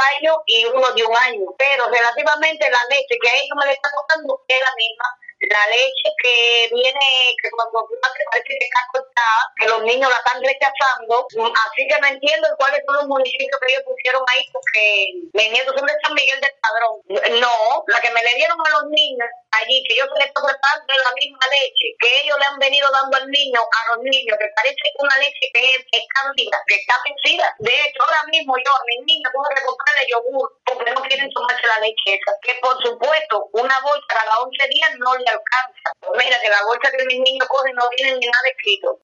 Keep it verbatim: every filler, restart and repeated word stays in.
años y uno de un año. Pero relativamente la leche que a ellos me le está costando es la misma. La leche que viene, que cuando tú haces parece que está cortada, que los niños la están rechazando. Así que no entiendo cuáles son los municipios que ellos pusieron ahí, porque mis nietos son de San Miguel del Padrón. No, la que me le dieron a los niños allí, que yo se les estoy preparando la misma leche que ellos le han venido dando al niño, a los niños, que parece una leche que es, es cándida, que está vencida. De hecho, ahora mismo yo a mis niños tengo que comprarle yogur porque no quieren tomarse la leche esa. Que por supuesto, una bolsa cada once días no le alcanza. Mira que la bolsa que mis niños cogen no tienen ni nada escrito.